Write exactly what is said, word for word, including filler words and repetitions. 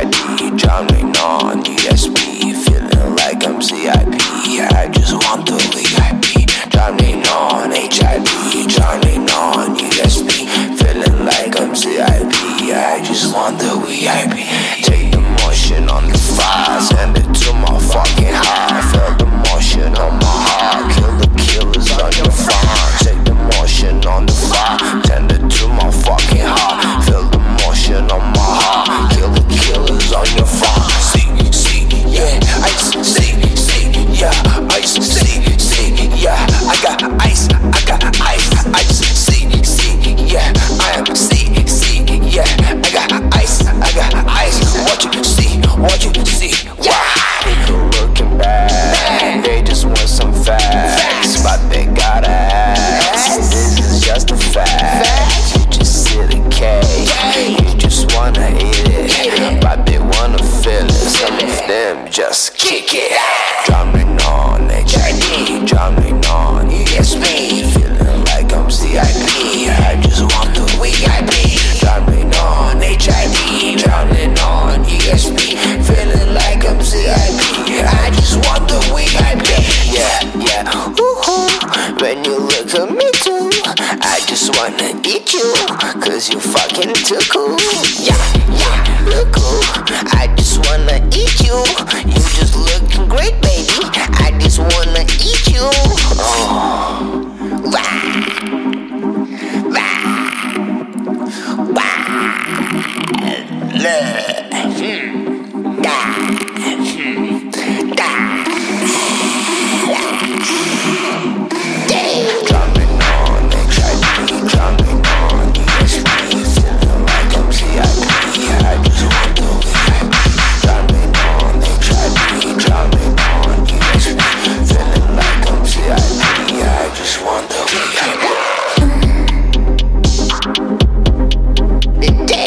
I D, drumming on U S B, feeling like I'm C I P. I just want the V I P, drumming on H I D, drumming on U S B, feeling like I'm C I P. I just want the V I P. Take the motion on the fire, send it to my fucking heart. Feel the motion on my heart, kill the killers on your phone. Take the motion on the fire, send it to my fucking heart. Feel the motion on my heart, kill the killers on your phone. See, see, yeah, ice, see, see, yeah, ice, see, see, yeah, I got ice, I got ice, ice, see, see, yeah, I am see, see, yeah, I got ice, I got ice. What you see, what you see, yeah. People looking bad, they just want some facts, but they gotta ask. This is just a fact. You just silly cat, you just wanna eat it, but they wanna feel it. Some of them just kick it. Drumming on H I D, drumming on U S B, feeling like I'm C I P. I just want the V I P. Drumming on H I D, drumming on U S B, feeling like I'm C I P. I just want the V I P. Yeah, yeah. Ooh, when you look at me too, I just wanna eat you, cause you fucking too cool. Yeah, yeah, look cool. I just wanna eat you. You just looking great, baby. I just wanna eat you. Oh, wow, wow, wow. Love. Hmm. Da. Hmm. Da. Drumming on H I D, drumming on U S B, feeling like I'm C I P. I just want the V I P. Drumming on H I D, drumming on U S B, feeling like I'm C I P. I just want the V I P.